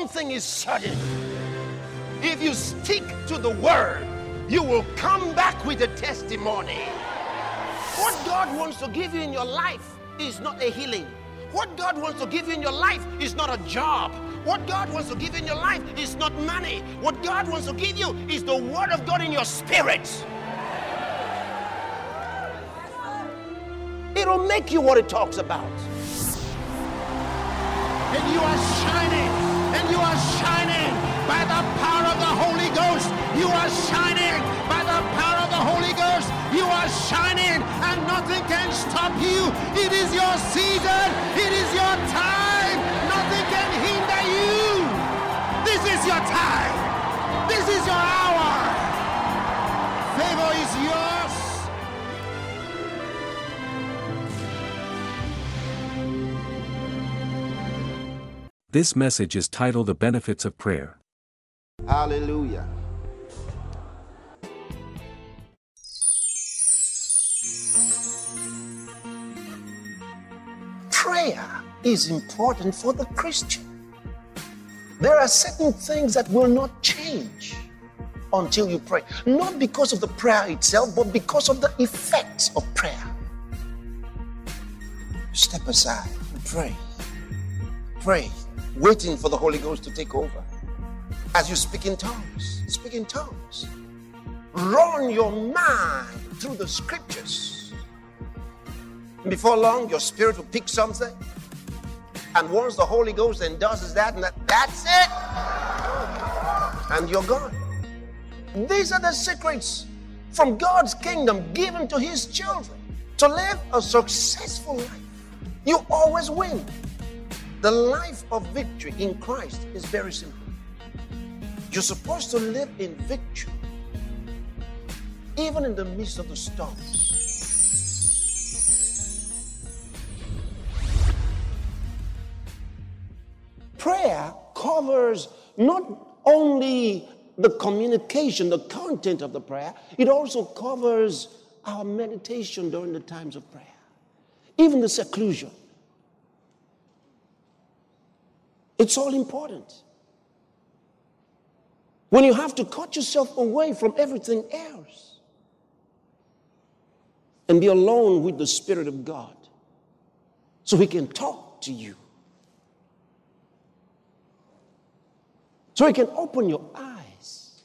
thing is certain. If you stick to the word, you will come back with a testimony. What God wants to give you in your life is not a healing. What God wants to give you in your life is not a job. What God wants to give you in your life is not money. What God wants to give you is the word of God in your spirit. It'll make you what it talks about. And you are shining. And you are shining by the power of the Holy Ghost. You are shining by the power of the Holy Ghost. You are shining and nothing can stop you. It is your season. It is your time. Nothing can hinder you. This is your time. This is your hour. Favor is yours. This message is titled The Benefits of Prayer. Hallelujah. Prayer is important for the Christian. There are certain things that will not change until you pray. Not because of the prayer itself, but because of the effects of prayer. Step aside and pray. Pray, waiting for the Holy Ghost to take over. As you speak in tongues, speak in tongues. Run your mind through the scriptures. Before long, your spirit will pick something. And once the Holy Ghost endorses that, that's it. And you're gone. These are the secrets from God's kingdom given to his children to live a successful life. You always win. The life of victory in Christ is very simple. You're supposed to live in victory, even in the midst of the storms. Prayer covers not only the communication, the content of the prayer, it also covers our meditation during the times of prayer, even the seclusion. It's all important. When you have to cut yourself away from everything else and be alone with the Spirit of God so he can talk to you, so he can open your eyes.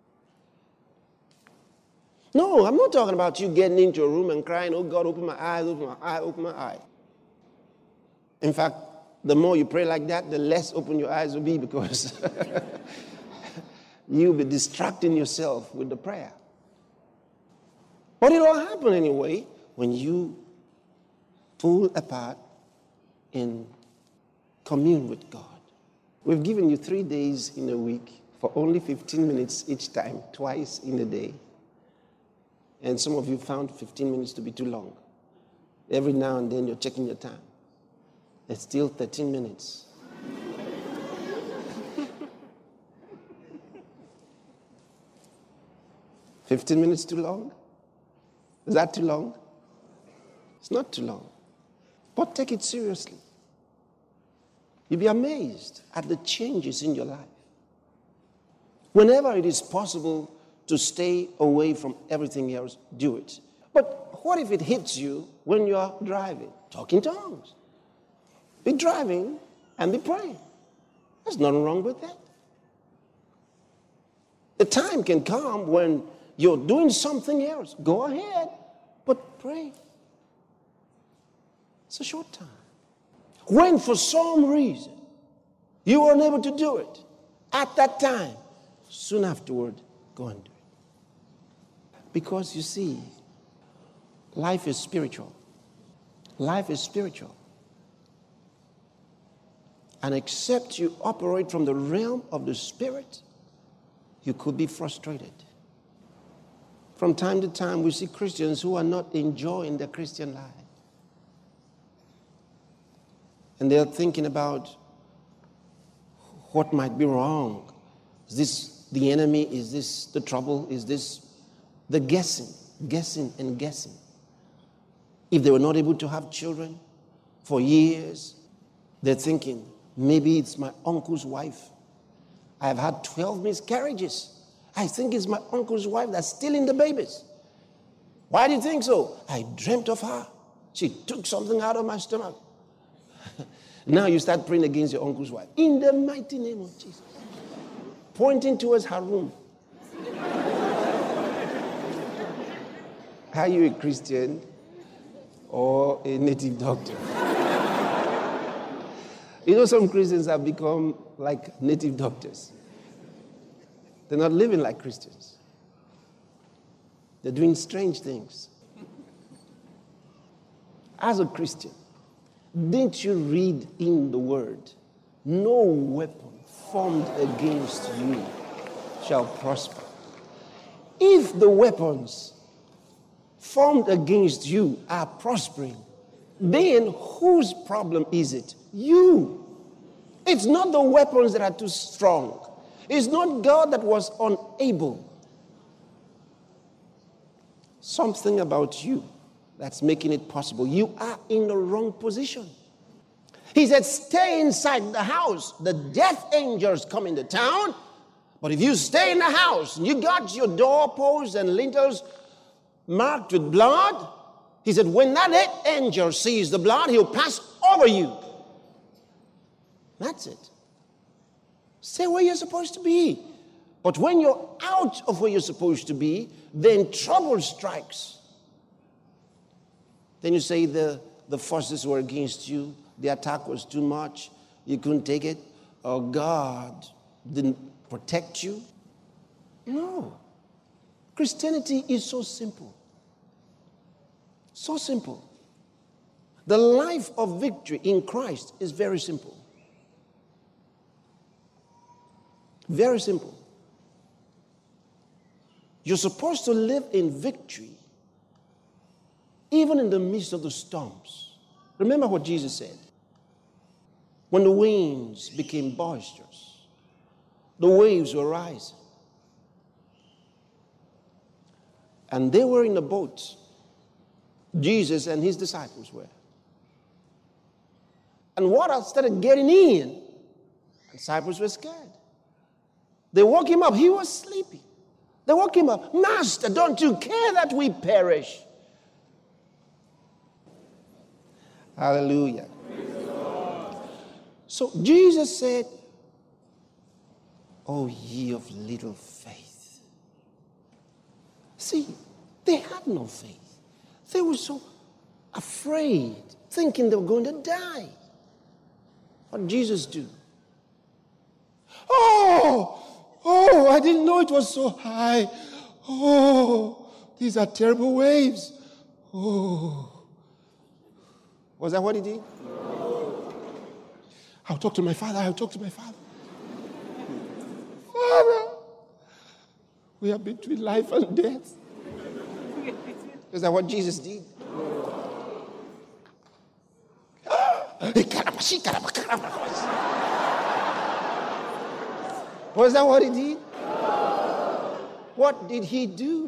No, I'm not talking about you getting into a room and crying, oh God, open my eyes, open my eye, open my eye. In fact, the more you pray like that, the less open your eyes will be, because you'll be distracting yourself with the prayer. But it'll happen anyway when you pull apart and commune with God. We've given you 3 days in a week for only 15 minutes each time, twice in a day. And some of you found 15 minutes to be too long. Every now and then you're checking your time. It's still 13 minutes. $15 minutes too long? Is that too long? It's not too long. But take it seriously. You'll be amazed at the changes in your life. Whenever it is possible to stay away from everything else, do it. But what if it hits you when you are driving? Talk in tongues. Be driving and be praying. There's nothing wrong with that. The time can come when you're doing something else. Go ahead, but pray. It's a short time. When for some reason you were unable to do it at that time, soon afterward, go and do it. Because you see, life is spiritual. Life is spiritual. And except you operate from the realm of the Spirit, you could be frustrated. From time to time, we see Christians who are not enjoying their Christian life. And they're thinking about what might be wrong. Is this the enemy? Is this the trouble? Is this the guessing and guessing? If they were not able to have children for years, they're thinking, maybe it's my uncle's wife. I've had 12 miscarriages. I think it's my uncle's wife that's stealing the babies. Why do you think so? I dreamt of her. She took something out of my stomach. Now you start praying against your uncle's wife. In the mighty name of Jesus. Pointing towards her room. Are you a Christian or a native doctor? You know, some Christians have become like native doctors. They're not living like Christians. They're doing strange things. As a Christian, didn't you read in the Word, no weapon formed against you shall prosper? If the weapons formed against you are prospering, then whose problem is it? You. It's not the weapons that are too strong. It's not God that was unable. Something about you that's making it possible. You are in the wrong position. He said, stay inside the house. The death angels come into town. But if you stay in the house, and you got your doorposts and lintels marked with blood, he said, when that angel sees the blood, he'll pass over you. That's it. Stay where you're supposed to be. But when you're out of where you're supposed to be, then trouble strikes. Then you say the forces were against you, the attack was too much, you couldn't take it, or God didn't protect you. No. Christianity is so simple. So simple. The life of victory in Christ is very simple. Very simple. You're supposed to live in victory even in the midst of the storms. Remember what Jesus said. When the winds became boisterous, the waves were rising, and they were in the boat, Jesus and his disciples were. And water started getting in. The disciples were scared. They woke him up. He was sleeping. They woke him up. Master, don't you care that we perish? Hallelujah. So Jesus said, oh, ye of little faith. See, they had no faith. They were so afraid, thinking they were going to die. What did Jesus do? Oh, I didn't know it was so high. Oh, these are terrible waves. Oh. Was that what he did? I'll talk to my father. Father, we are between life and death. Is that what Jesus did? Was that what he did? What did he do?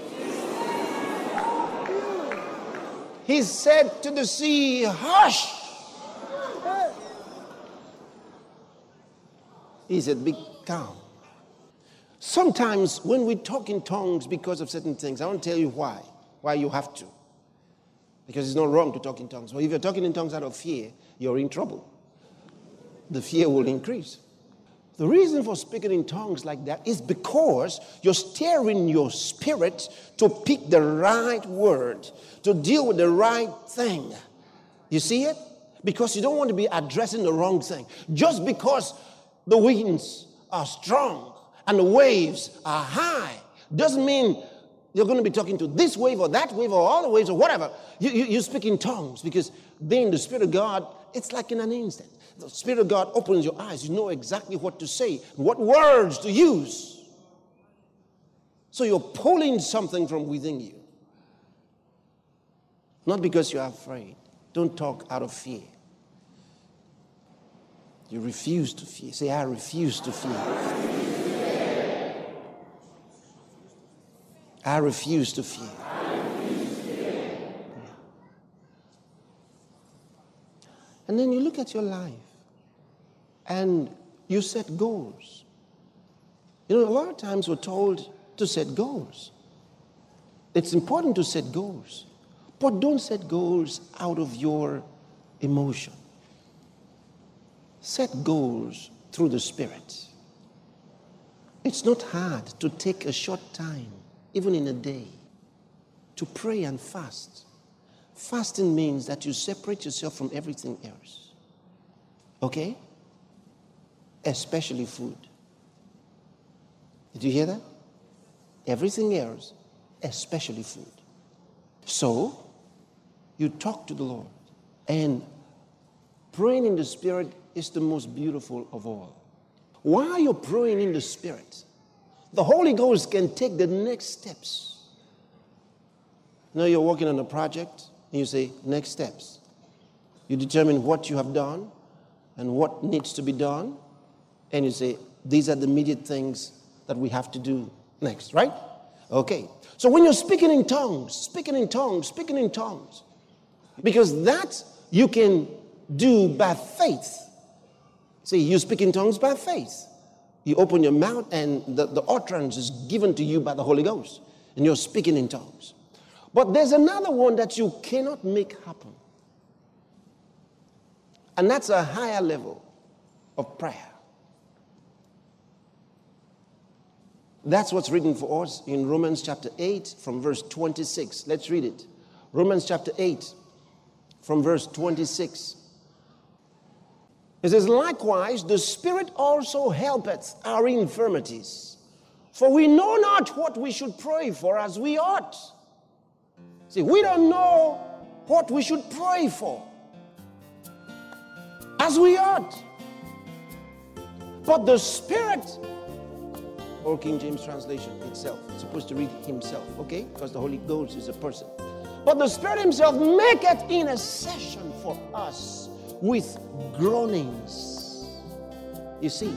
He said to the sea, hush. He said, be calm. Sometimes when we talk in tongues because of certain things, I want to tell you why you have to. Because it's not wrong to talk in tongues. But if you're talking in tongues out of fear, you're in trouble. The fear will increase. The reason for speaking in tongues like that is because you're steering your spirit to pick the right word, to deal with the right thing. You see it? Because you don't want to be addressing the wrong thing. Just because the winds are strong and the waves are high doesn't mean you're going to be talking to this wave or that wave or all the waves or whatever. You speak in tongues because then the Spirit of God, it's like in an instant. The Spirit of God opens your eyes. You know exactly what to say, what words to use. So you're pulling something from within you. Not because you're afraid. Don't talk out of fear. You refuse to fear. Say, I refuse to fear. I refuse to fear. And then you look at your life and you set goals. You know, a lot of times we're told to set goals. It's important to set goals, but don't set goals out of your emotion. Set goals through the Spirit. It's not hard to take a short time, even in a day, to pray and fast. Fasting means that you separate yourself from everything else. Okay? Especially food. Did you hear that? Everything else, especially food. So, you talk to the Lord. And praying in the Spirit is the most beautiful of all. While you're praying in the Spirit, the Holy Ghost can take the next steps. You know, you're working on a project, and you say, next steps. You determine what you have done and what needs to be done, and you say, these are the immediate things that we have to do next, right? Okay. So when you're speaking in tongues, because that you can do by faith. See, you speak in tongues by faith. You open your mouth and the utterance is given to you by the Holy Ghost. And you're speaking in tongues. But there's another one that you cannot make happen. And that's a higher level of prayer. That's what's written for us in Romans chapter 8 from verse 26. Let's read it. Romans chapter 8 from verse 26. It says, likewise, the Spirit also helpeth our infirmities, for we know not what we should pray for as we ought. See, we don't know what we should pray for as we ought. But the Spirit, or King James translation itself, it's supposed to read himself, okay? Because the Holy Ghost is a person. But the Spirit himself maketh intercession for us with groanings. You see,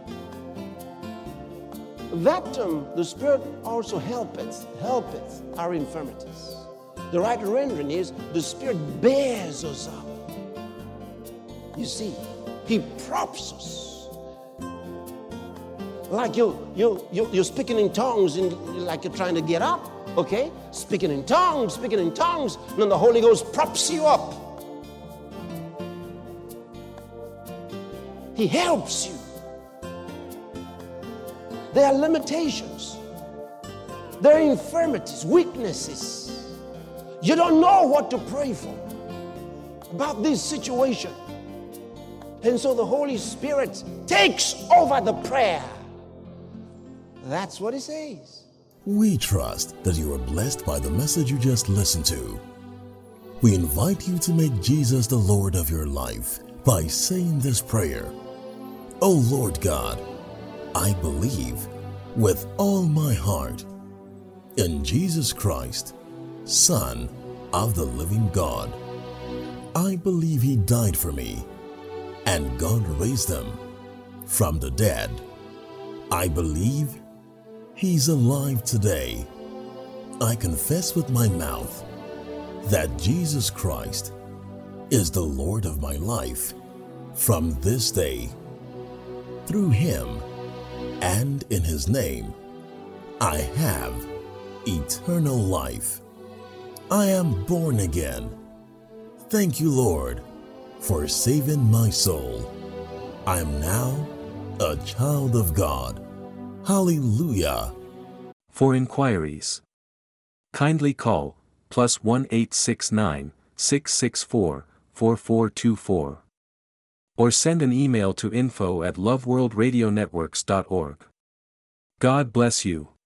that term, the Spirit also helpeth our infirmities. The right rendering is the Spirit bears us up. You see, he props us. Like you're speaking in tongues and like you're trying to get up, okay? Speaking in tongues, and then the Holy Ghost props you up. He helps you. There are limitations. There are infirmities, weaknesses. You don't know what to pray for about this situation. And so the Holy Spirit takes over the prayer. That's what it says. We trust that you are blessed by the message you just listened to. We invite you to make Jesus the Lord of your life by saying this prayer. O Lord God, I believe with all my heart in Jesus Christ, Son of the living God. I believe he died for me and God raised him from the dead. I believe he's alive today. I confess with my mouth that Jesus Christ is the Lord of my life from this day. Through him and in his name, I have eternal life. I am born again. Thank you, Lord, for saving my soul. I am now a child of God. Hallelujah. For inquiries, kindly call +1 869 664 4424 or send an email to info@loveworldradionetworks.org. God bless you.